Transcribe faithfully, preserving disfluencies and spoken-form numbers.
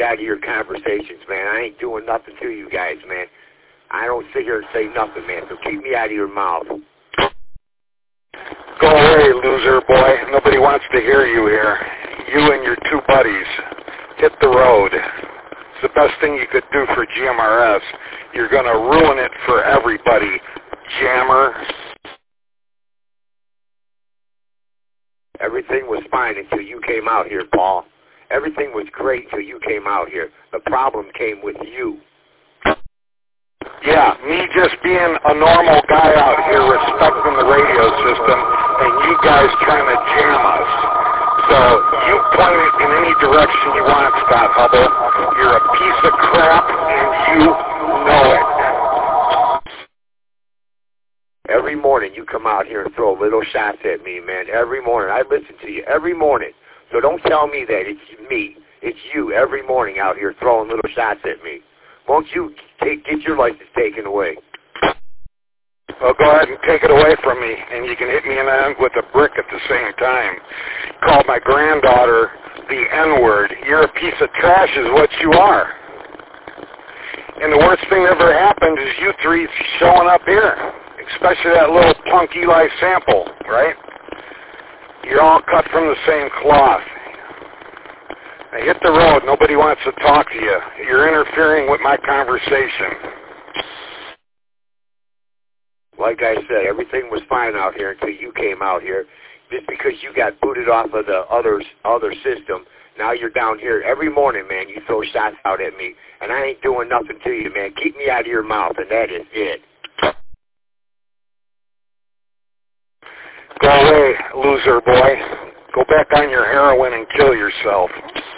out of your conversations, man. I ain't doing nothing to you guys, man. I don't sit here and say nothing, man, so keep me out of your mouth. Go away, loser boy. Nobody wants to hear you here. You and your two buddies. Hit the road. It's the best thing you could do for G M R S. You're going to ruin it for everybody, jammer. Everything was fine until you came out here, Paul. Everything was great until you came out here. The problem came with you. Yeah, me just being a normal guy out here respecting the radio system and you guys trying to jam us. So you point it in any direction you want, Scott Hubble. You're a piece of crap and you know it. Every morning you come out here and throw little shots at me, man. Every morning. I listen to you every morning. So don't tell me that it's me. It's you every morning out here throwing little shots at me. Won't you take, get your license taken away? Well, go ahead and take it away from me, and you can hit me in the end with a brick at the same time. Call my granddaughter the N-word. You're a piece of trash is what you are. And the worst thing that ever happened is you three showing up here, especially that little punk Eli Sample, right? You're all cut from the same cloth. Now hit the road. Nobody wants to talk to you. You're interfering with my conversation. Like I said, everything was fine out here until you came out here. Just because you got booted off of the other, other system, now you're down here. Every morning, man, you throw shots out at me, and I ain't doing nothing to you, man. Keep me out of your mouth, and that is it. Go away, loser boy. Go back on your heroin and kill yourself.